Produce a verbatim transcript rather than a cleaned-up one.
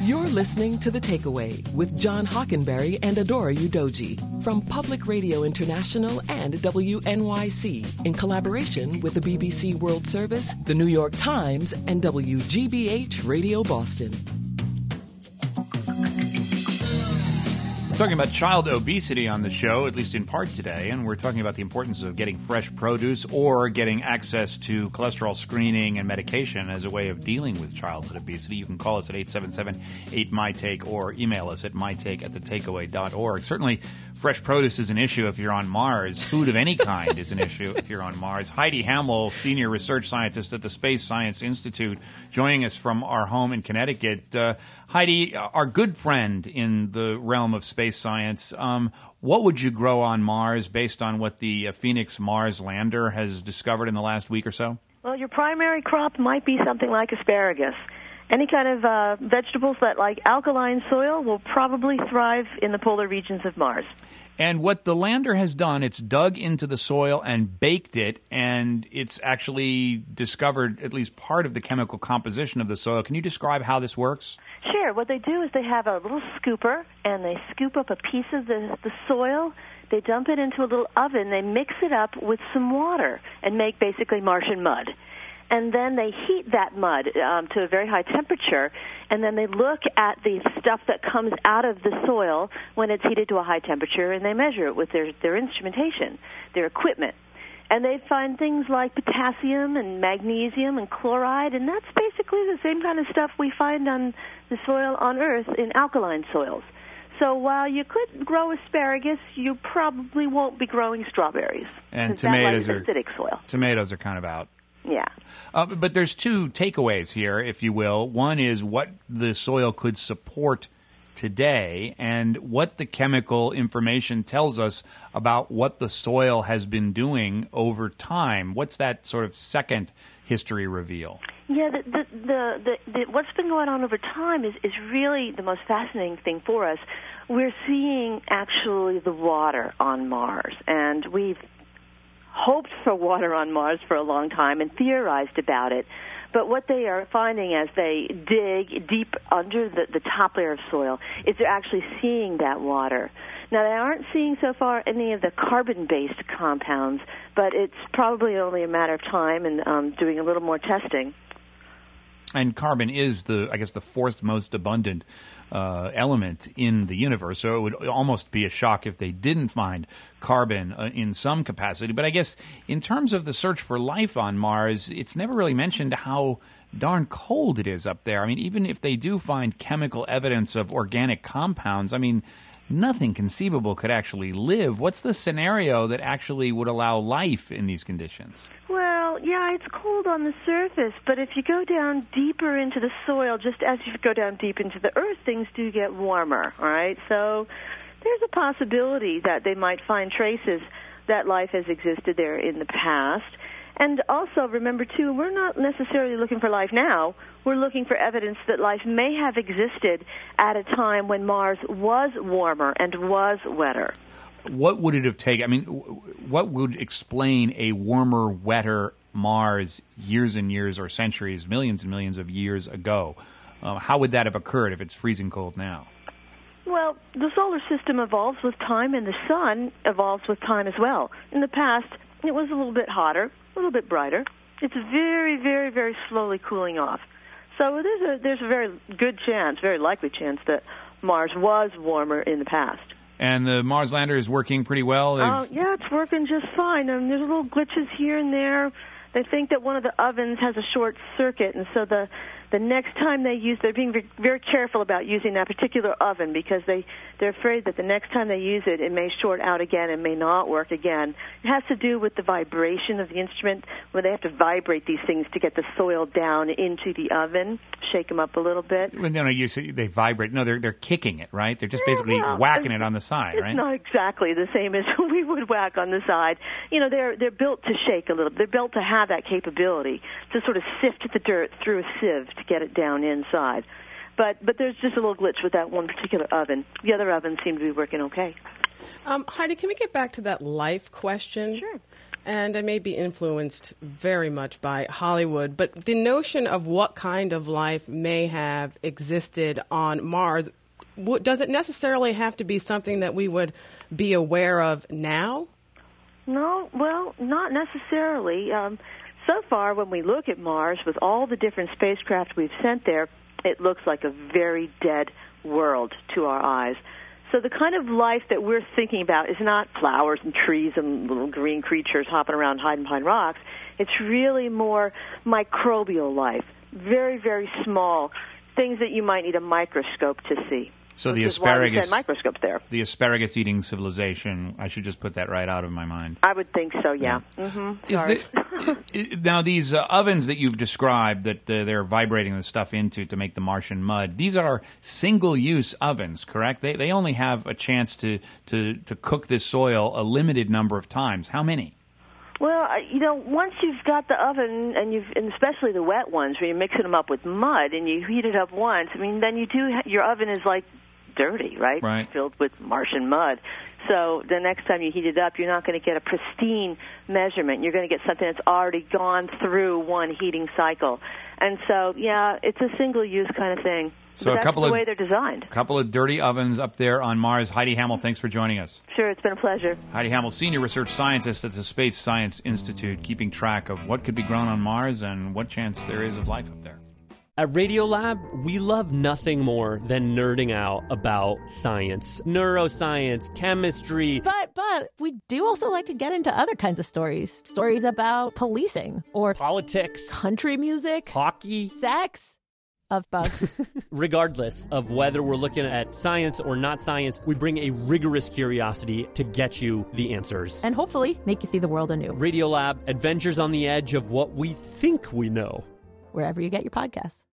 You're listening to The Takeaway with John Hockenberry and Adora Udoji from Public Radio International and W N Y C in collaboration with the B B C World Service, the New York Times, and W G B H Radio Boston. We're talking about child obesity on the show, at least in part today, and we're talking about the importance of getting fresh produce or getting access to cholesterol screening and medication as a way of dealing with childhood obesity. You can call us at eight seven seven, eight, M Y, take or email us at mytake at the takeaway dot org. Certainly, fresh produce is an issue if you're on Mars. Food of any kind is an issue if you're on Mars. Heidi Hamill, senior research scientist at the Space Science Institute, joining us from our home in Connecticut. Uh, Heidi, our good friend in the realm of space science, um, what would you grow on Mars based on what the uh, Phoenix Mars lander has discovered in the last week or so? Well, your primary crop might be something like asparagus. Any kind of uh, vegetables that like alkaline soil will probably thrive in the polar regions of Mars. And what the lander has done, it's dug into the soil and baked it, and it's actually discovered at least part of the chemical composition of the soil. Can you describe how this works? Sure. What they do is they have a little scooper, and they scoop up a piece of the, the soil. They dump it into a little oven. They mix it up with some water and make basically Martian mud. And then they heat that mud um, to a very high temperature, and then they look at the stuff that comes out of the soil when it's heated to a high temperature, and they measure it with their, their instrumentation, their equipment. And they find things like potassium and magnesium and chloride, and that's basically the same kind of stuff we find on the soil on Earth in alkaline soils. So while you could grow asparagus, you probably won't be growing strawberries. And tomatoes that, like, are acidic soil. Tomatoes are kind of out. Yeah. Uh, but there's two takeaways here, if you will. One is what the soil could support today and what the chemical information tells us about what the soil has been doing over time. What's that sort of second history reveal? Yeah, the, the, the, the, the, what's been going on over time is, is really the most fascinating thing for us. We're seeing actually the water on Mars, and we've hoped for water on Mars for a long time and theorized about it. But what they are finding as they dig deep under the, the top layer of soil is they're actually seeing that water. Now, they aren't seeing so far any of the carbon-based compounds, but it's probably only a matter of time and um, doing a little more testing. And carbon is the, I guess, the fourth most abundant uh, element in the universe. So it would almost be a shock if they didn't find carbon uh, in some capacity. But I guess in terms of the search for life on Mars, it's never really mentioned how darn cold it is up there. I mean, even if they do find chemical evidence of organic compounds, I mean, nothing conceivable could actually live. What's the scenario that actually would allow life in these conditions? Well, yeah, it's cold on the surface, but if you go down deeper into the soil, just as you go down deep into the earth, things do get warmer, all right? So there's a possibility that they might find traces that life has existed there in the past. And also, remember, too, we're not necessarily looking for life now. We're looking for evidence that life may have existed at a time when Mars was warmer and was wetter. What would it have taken? I mean, what would explain a warmer, wetter Mars years and years or centuries, millions and millions of years ago? Uh, how would that have occurred if it's freezing cold now? Well, the solar system evolves with time, and the sun evolves with time as well. In the past, it was a little bit hotter, a little bit brighter. It's very, very, very slowly cooling off. So there's a, there's a very good chance, very likely chance that Mars was warmer in the past. And the Mars lander is working pretty well? Oh, uh, yeah, it's working just fine. Um, there's little glitches here and there. They think that one of the ovens has a short circuit, and so the the next time they use, they're being very careful about using that particular oven because they, they're afraid that the next time they use it, it may short out again and may not work again. It has to do with the vibration of the instrument, where they have to vibrate these things to get the soil down into the oven, shake them up a little bit. Well, no, no, you say they vibrate. No, they're they're kicking it, right? They're just Yeah, basically well, whacking it on the side, it's right? It's not exactly the same as we would whack on the side. You know, they're they're built to shake a little. They're built to have that capability to sort of sift the dirt through a sieve to get it down inside. But but there's just a little glitch with that one particular oven. The other ovens seem to be working okay. Um, Heidi, can we get back to that life question? Sure. And I may be influenced very much by Hollywood, but the notion of what kind of life may have existed on Mars, w- does it necessarily have to be something that we would be aware of now? No, well, not necessarily. Um, so far, when we look at Mars, with all the different spacecraft we've sent there, it looks like a very dead world to our eyes. So the kind of life that we're thinking about is not flowers and trees and little green creatures hopping around hiding behind rocks. It's really more microbial life, very, very small, things that you might need a microscope to see. So the Which is why we asparagus, send microscopes there. the asparagus-eating civilization, I should just put that right out of my mind. I would think so, yeah. yeah. Mm-hmm. Is Sorry. the, i- now, these uh, ovens that you've described that uh, they're vibrating the stuff into to make the Martian mud, these are single-use ovens, correct? They they only have a chance to, to, to cook this soil a limited number of times. How many? Well, uh, you know, once you've got the oven, and you've, and especially the wet ones, where you're mixing them up with mud, and you heat it up once, I mean, then you do, ha- your oven is like dirty, right? Right. Filled with Martian mud. So the next time you heat it up, you're not going to get a pristine measurement. You're going to get something that's already gone through one heating cycle. And so, yeah, it's a single-use kind of thing. So but a that's couple the of way they're designed. A couple of dirty ovens up there on Mars. Heidi Hammel, thanks for joining us. Sure, it's been a pleasure. Heidi Hammel, Senior Research Scientist at the Space Science Institute, keeping track of what could be grown on Mars and what chance there is of life up there. At Radiolab, we love nothing more than nerding out about science, neuroscience, chemistry. But, but, we do also like to get into other kinds of stories. Stories about policing or Politics, country music, hockey, sex, of bugs. Regardless of whether we're looking at science or not science, we bring a rigorous curiosity to get you the answers. And hopefully make you see the world anew. Radiolab, adventures on the edge of what we think we know. Wherever you get your podcasts.